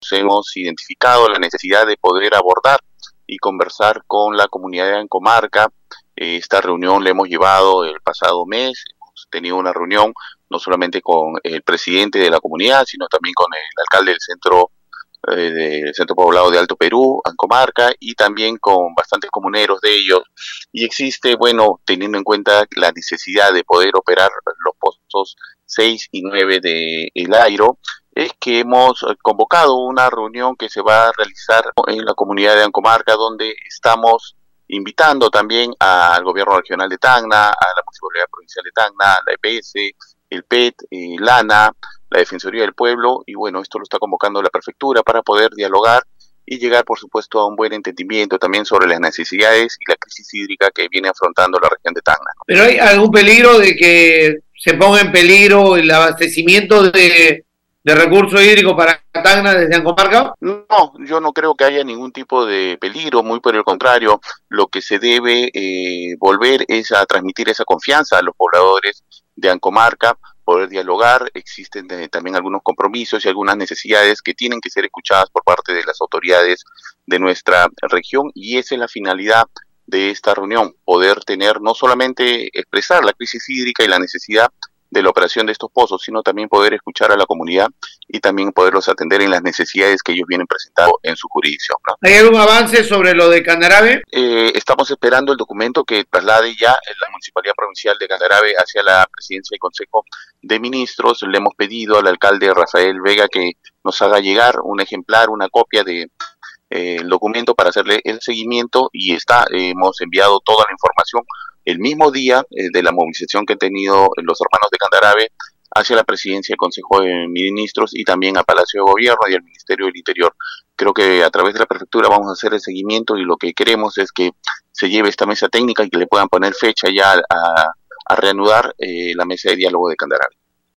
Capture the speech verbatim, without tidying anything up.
hemos identificado la necesidad de poder abordar y conversar con la comunidad en comarca. Esta reunión la hemos llevado el pasado mes, hemos tenido una reunión no solamente con el presidente de la comunidad, sino también con el alcalde del centro, eh, del centro poblado de Alto Perú, en comarca, y también con bastantes comuneros de ellos. Y existe, bueno, teniendo en cuenta la necesidad de poder operar los pozos seis y nueve de El Airo, es que hemos convocado una reunión que se va a realizar en la comunidad de Ancomarca, donde estamos invitando también al gobierno regional de Tacna, a la municipalidad provincial de Tacna, la E P S, el P E T, eh, LANA, la Defensoría del Pueblo, y bueno, esto lo está convocando la prefectura para poder dialogar y llegar, por supuesto, a un buen entendimiento también sobre las necesidades y la crisis hídrica que viene afrontando la región de Tacna. ¿Pero hay algún peligro de que se ponga en peligro el abastecimiento de, de recursos hídricos para Tacna desde Ancomarca? No, yo no creo que haya ningún tipo de peligro, muy por el contrario, lo que se debe eh, volver es a transmitir esa confianza a los pobladores de Ancomarca, poder dialogar. Existen eh, también algunos compromisos y algunas necesidades que tienen que ser escuchadas por parte de las autoridades de nuestra región, y esa es la finalidad de esta reunión, poder tener, no solamente expresar la crisis hídrica y la necesidad de la operación de estos pozos, sino también poder escuchar a la comunidad y también poderlos atender en las necesidades que ellos vienen presentando en su jurisdicción, ¿no? ¿Hay algún avance sobre lo de Candarave? Eh, estamos esperando el documento que traslade ya la Municipalidad Provincial de Candarave hacia la Presidencia y Consejo de Ministros. Le hemos pedido al alcalde Rafael Vega que nos haga llegar un ejemplar, una copia de eh, el documento para hacerle el seguimiento, y está, eh, hemos enviado toda la información el mismo día eh, de la movilización que han tenido los hermanos de Candarave hacia la Presidencia y Consejo de Ministros, y también a Palacio de Gobierno y al Ministerio del Interior. Creo que a través de la prefectura vamos a hacer el seguimiento, y lo que queremos es que se lleve esta mesa técnica y que le puedan poner fecha ya a, a reanudar eh, la mesa de diálogo de Candarave.